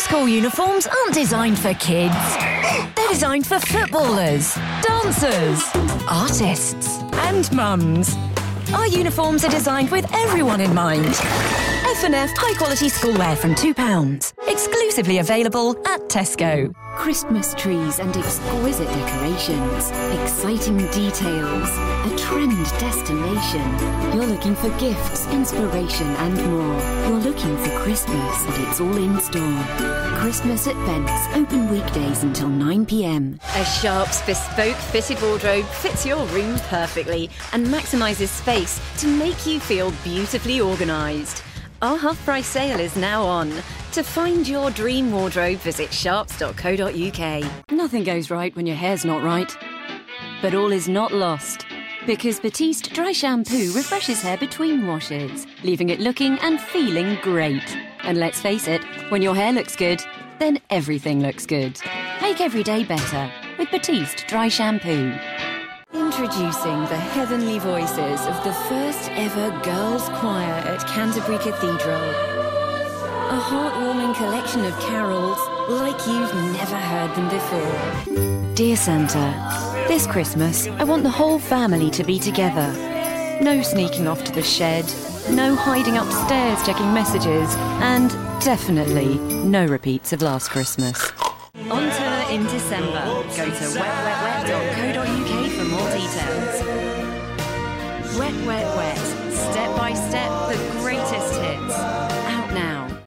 School uniforms aren't designed for kids. They're designed for footballers, dancers, artists and mums. Our uniforms are designed with everyone in mind. F&F high-quality schoolwear from £2. Exclusively available at Tesco. Christmas trees and exquisite decorations, exciting details, a trend destination. You're looking for gifts, inspiration and more. You're looking for Christmas and it's all in store. Christmas at Bent's, open weekdays until 9 p.m. A Sharps bespoke fitted wardrobe fits your room perfectly and maximises space to make you feel beautifully organised. Our half-price sale is now on. To find your dream wardrobe, visit sharps.co.uk. Nothing goes right when your hair's not right. But all is not lost. Because Batiste Dry Shampoo refreshes hair between washes, leaving it looking and feeling great. And let's face it, when your hair looks good, then everything looks good. Make every day better with Batiste Dry Shampoo. Introducing the heavenly voices of the first ever girls' choir at Canterbury Cathedral. A heartwarming collection of carols like you've never heard them before. Dear Santa, this Christmas I want the whole family to be together. No sneaking off to the shed, no hiding upstairs checking messages, and definitely no repeats of last Christmas. On tour in December. Go to wetwetwet.co.uk for more details. Wet, Wet, Wet. Step by step, the greatest hits.